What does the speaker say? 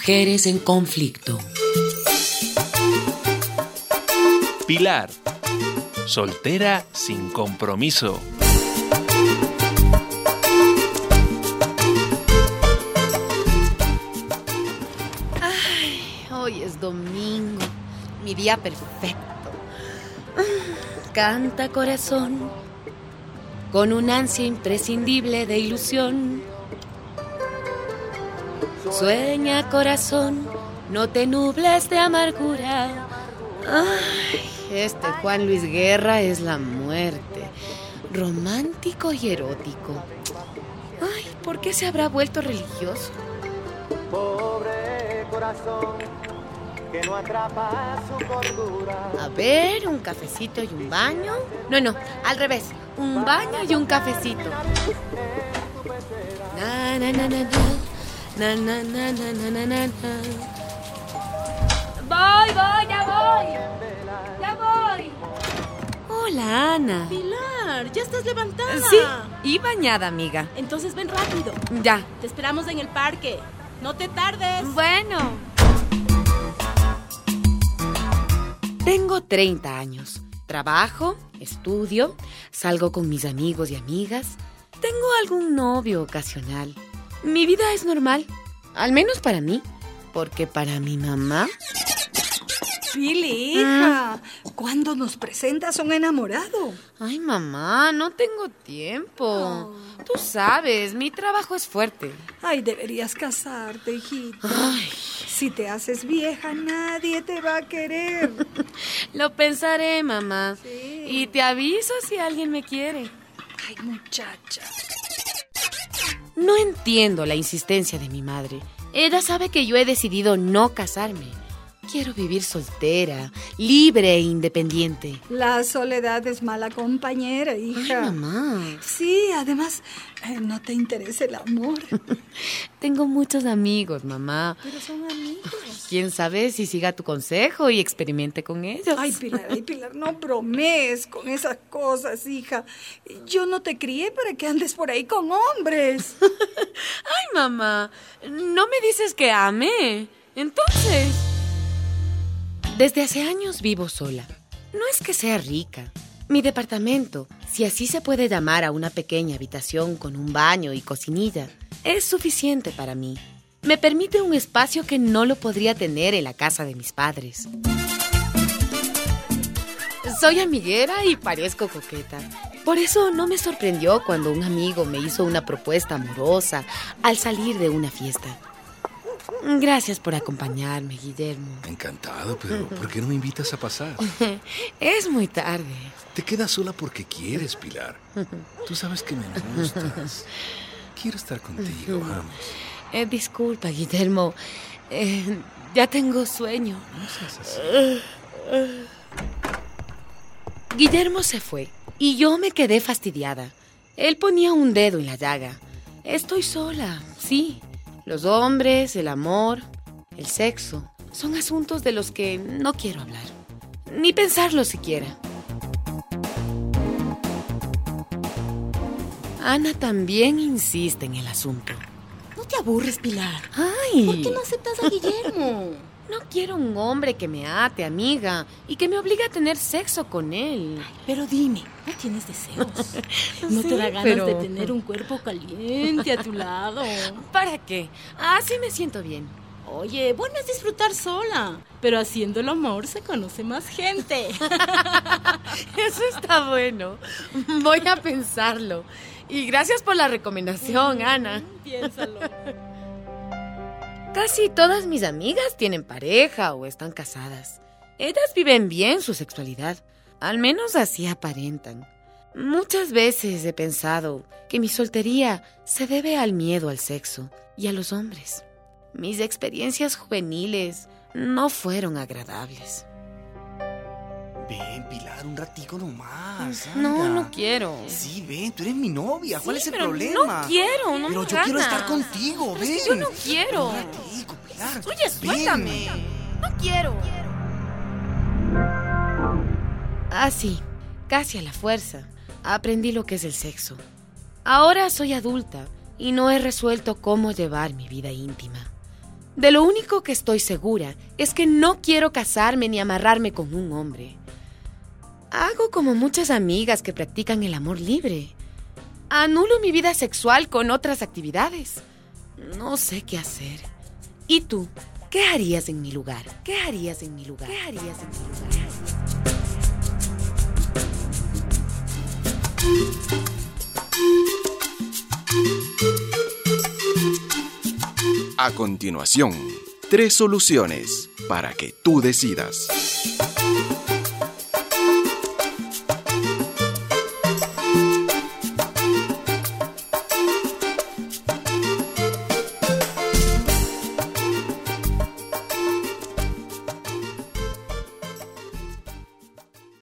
Mujeres en conflicto. Pilar, soltera sin compromiso. Hoy es domingo, mi día perfecto. Canta corazón, con un ansia imprescindible de ilusión. Sueña corazón, no te nubles de amargura. Este Juan Luis Guerra es la muerte, romántico y erótico. ¿Por qué se habrá vuelto religioso? Pobre corazón, que no atrapa su cordura. A ver, un cafecito y un baño. No, al revés. Un baño y un cafecito. Na, na, na, na, na. Na, na, na, na, na, na, na. Ya voy. Hola, Ana. Pilar, ya estás levantada. Sí, y bañada, amiga. Entonces ven rápido. Ya. Te esperamos en el parque. No te tardes. Bueno. Tengo 30 años. Trabajo, estudio, salgo con mis amigos y amigas. Tengo algún novio ocasional. Mi vida es normal, al menos para mí, porque para mi mamá... Pili, hija, ¿cuándo nos presentas a un enamorado? Ay, mamá, no tengo tiempo. Tú sabes, mi trabajo es fuerte. Ay, deberías casarte, hijita. Ay. Si te haces vieja, nadie te va a querer. Lo pensaré, mamá. Sí. Y te aviso si alguien me quiere. Ay, muchacha. No entiendo la insistencia de mi madre. Ella sabe que yo he decidido no casarme. Quiero vivir soltera, libre e independiente. La soledad es mala compañera, hija. Ay, mamá. Sí, además, no te interesa el amor. Tengo muchos amigos, mamá. Pero son amigos. ¿Quién sabe si siga tu consejo y experimente con ellos? Ay, Pilar, no bromees con esas cosas, hija. Yo no te crié para que andes por ahí con hombres. Ay, mamá, ¿no me dices que ame? Entonces... Desde hace años vivo sola. No es que sea rica. Mi departamento, si así se puede llamar a una pequeña habitación con un baño y cocinilla, es suficiente para mí. Me permite un espacio que no lo podría tener en la casa de mis padres. Soy amiguera y parezco coqueta. Por eso no me sorprendió cuando un amigo me hizo una propuesta amorosa al salir de una fiesta. Gracias por acompañarme, Guillermo. Encantado, pero ¿por qué no me invitas a pasar? Es muy tarde. Te quedas sola porque quieres, Pilar. Tú sabes que me gustas. Quiero estar contigo, vamos. Disculpa, Guillermo. Ya tengo sueño. No seas así. Guillermo se fue y yo me quedé fastidiada. Él ponía un dedo en la llaga. Estoy sola, sí. Los hombres, el amor, el sexo, son asuntos de los que no quiero hablar, ni pensarlo siquiera. Ana también insiste en el asunto. No te aburres, Pilar. ¡Ay! ¿Por qué no aceptas a Guillermo? No quiero un hombre que me ate, amiga, y que me obligue a tener sexo con él. Ay, pero dime, ¿no tienes deseos? ¿No te da ganas de tener un cuerpo caliente a tu lado? ¿Para qué? Así me siento bien. Oye, bueno es disfrutar sola, pero haciendo el amor se conoce más gente. Eso está bueno. Voy a pensarlo. Y gracias por la recomendación, Ana. Piénsalo. Casi todas mis amigas tienen pareja o están casadas. Ellas viven bien su sexualidad. Al menos así aparentan. Muchas veces he pensado que mi soltería se debe al miedo al sexo y a los hombres. Mis experiencias juveniles no fueron agradables. Ven, Pilar, un ratico nomás. No, anda. no quiero. Sí, ven, tú eres mi novia. ¿Cuál es el pero problema? No quiero, no Pero me yo ganas. quiero estar contigo, Pero ven. es que yo no quiero. Un ratico, Pilar. Oye, suéltame. No quiero. Así, casi a la fuerza, aprendí lo que es el sexo. Ahora soy adulta y no he resuelto cómo llevar mi vida íntima. De lo único que estoy segura es que no quiero casarme ni amarrarme con un hombre. Hago como muchas amigas que practican el amor libre. Anulo mi vida sexual con otras actividades. No sé qué hacer. ¿Y tú? ¿Qué harías en mi lugar? ¿Qué harías en mi lugar? ¿Qué harías en mi lugar? A continuación, 3 soluciones para que tú decidas.